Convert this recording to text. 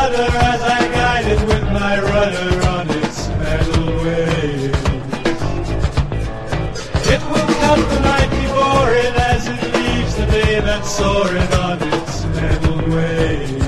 shudder as I guide it with my rudder on its metal way. It will come the night before it as it leaves the day that's soaring on its metal way.